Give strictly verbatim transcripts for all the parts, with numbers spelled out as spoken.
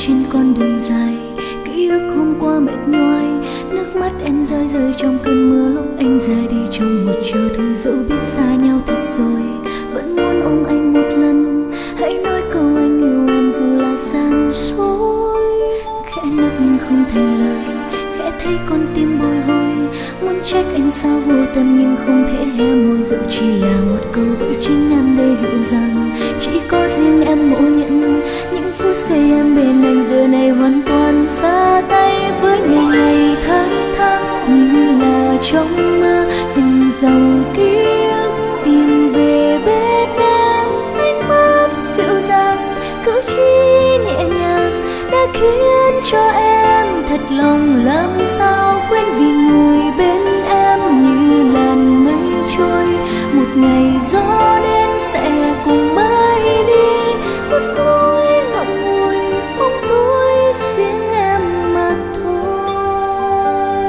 trên con đường dài, ký ức hôm qua mệt nhoài, nước mắt em rơi rơi trong cơn mưa lúc anh ra đi trong một chiều thu. Dẫu biết xa nhau thật rồi, vẫn muốn ôm anh một lần, hãy nói câu anh yêu em dù là gian dối. Khẽ nấc nhưng không thành lời, khẽ thấy con tim bồi hồi, muốn trách anh sao vô tâm nhưng không thể hé môi. Dẫu chỉ là một câu bởi chính em đây hiểu rằng chỉ có riêng em ngộ nhận những phút giây em bên anh giờ này hoàn toàn xa tay. Với ngày ngày tháng tháng như là trong mơ, từng dòng ký ức tìm về bên em. Ánh mắt dịu dàng, cử chỉ nhẹ nhàng đã khiến cho em thật lòng làm sao quên. Vì người bên em như làn mây trôi, một ngày gió đến sẽ cùng bay đi. Phút cuối ngậm ngùi bóng tối riêng em mà thôi.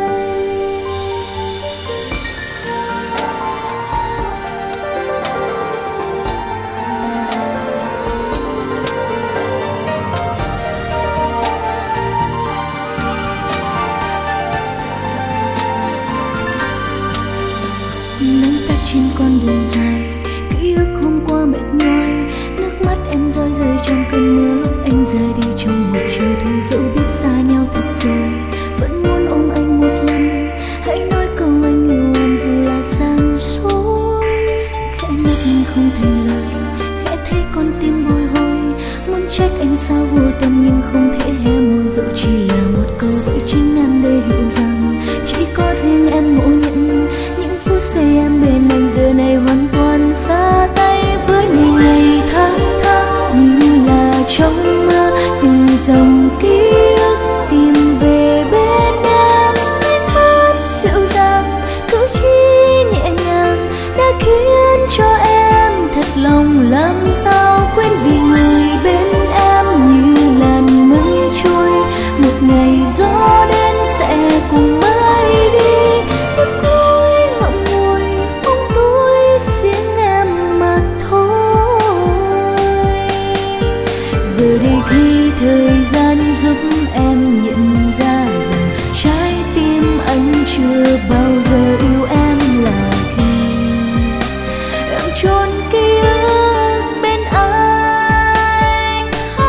Nắng tắt trên con đường dài, ký ức hôm qua mệt nhoài, nước mắt em rơi rơi trong cơn mưa lúc anh ra đi trong một chiều thu. Dẫu biết xa nhau thật rồi, vẫn muốn ôm anh một lần, hãy nói câu anh yêu em dù là gian dối. Khẽ nấc nhưng không thành lời, khẽ thấy con tim bồi hồi, muốn trách anh sao vô tâm nhưng không thể hé môi. Dẫu chỉ là một câu bởi chính em đây hiểu rằng chỉ có riêng em ngộ nhận những phút giây em bên anh giờ này hoàn toàn xa tay. Với ngày ngày tháng tháng như là trong mơ, từng dòng ký ức tìm về bên em. Ánh mắt dịu dàng, cử chỉ nhẹ nhàng đã khiến cho em thật lòng làm sao quên. Vì người bên em như làn mây trôi, một ngày gió đến sẽ cùng bay đi. Phút cuối ngậm ngùi bóng tối riêng em mà thôi. Giờ đây khi thời gian giúp em nhận ra rằng trái tim anh chưa bao giờ yêu em là khi em trốn ký ức bên anh.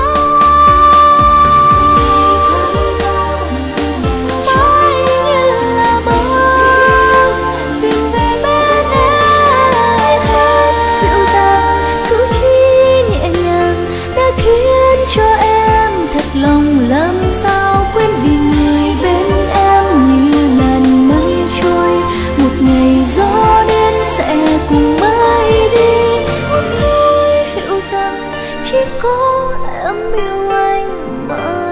Mãi như là mơ tìm về bên em. Hát dịu dàng, cử chỉ nhẹ nhàng đã khiến cho em thật lòng làm sao quên. Vì người bên em như làn mây trôi, một ngày gió đến sẽ cùng bay đi. Phút cuối hiểu rằng chỉ có em yêu anh mà